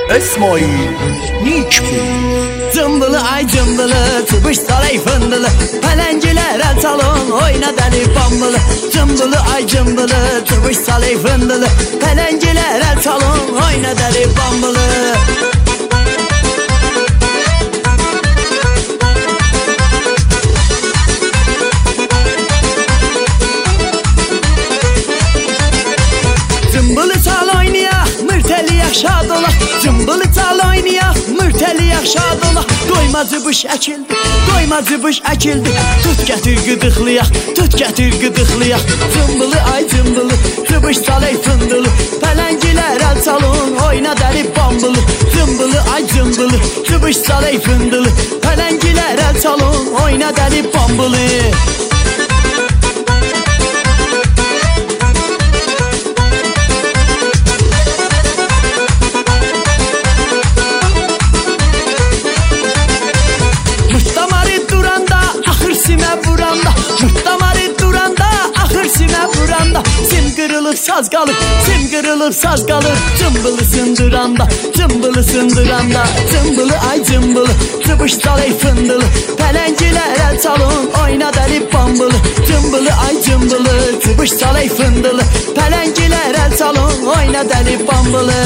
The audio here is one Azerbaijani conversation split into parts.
İsmail Nikbi. Cımbılı ay cımbılı, tıbış saray fındılı, pələngilər əl çalın, oyna dəli bambılı. Cımbılı ay cımbılı, tıbış saray fındılı, pələngilər əl çalın, oyna dəli bambılı. Cımbılı çal oynayaq, mürtəliyək şad olaq. Cımbılı çal oynayaq, mürtəliyək şad olaq. Doyma cıbış əkildi, doyma cıbış əkildi. Tut gətir qıdıqlayaq, tut gətir qıdıqlayaq. Cımbılı ay cımbılı, cıbış çalay fındılı, pələngilər əl çalın, oyna dəli bambılı. Cımbılı ay cımbılı, cıbış çalay fındılı, pələngilər əl çalın, oyna dəli bambılı. Saz qalır, sim qırılıb saz qalır. Cımbılı sındıranda, cımbılı sındıranda. Cımbılı ay cımbılı, cıbış çalay fındılı, pələngilər əl çalın, oyna dəli bambılı. Cımbılı ay cımbılı, cıbış çalay fındılı, pələngilər əl çalın, oyna dəli bambılı.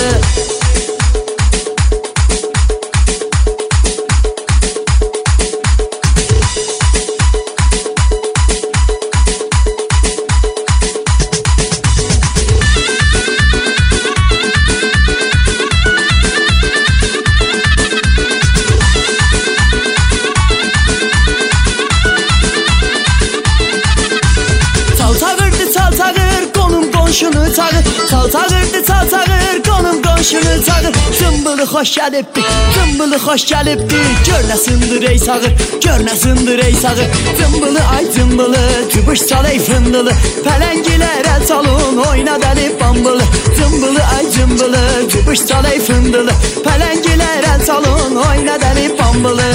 Qonşunu çağır, çal çağırdı, çal çağır, qonum qonşunu çağır. Cımbılı xoş gəlibdi, cımbılı xoş gəlibdi. Gör nə sındır ey sağır, gör nə sındır ey sağır. Cımbılı ay cımbılı, cıbış çalay fındılı, pələngilər əl çalın, oyna dəli bambılı. Cımbılı ay cımbılı, cıbış çalay fındılı, pələngilər əl çalın, oyna dəli bambılı.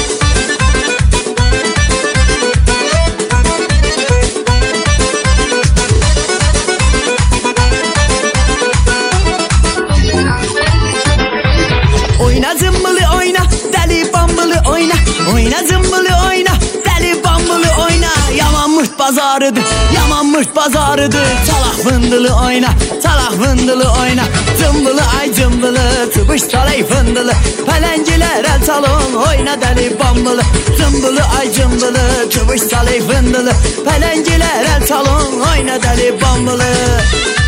Oyna cımbılı oyna, dəli bambılı oyna. Oyna cımbılı oyna, dəli bambılı oyna. Yaman mırt bazarıdır, yaman mırt bazarıdır. Çalaq fındılı oyna, çalaq fındılı oyna. Cımbılı ay cımbılı, tıbış çalay fındılı, pələngilər əl çalın, oyna dəli bambılı. Cımbılı ay cımbılı, tıbış çalay fındılı, pələngilər əl çalın, oyna dəli bambılı.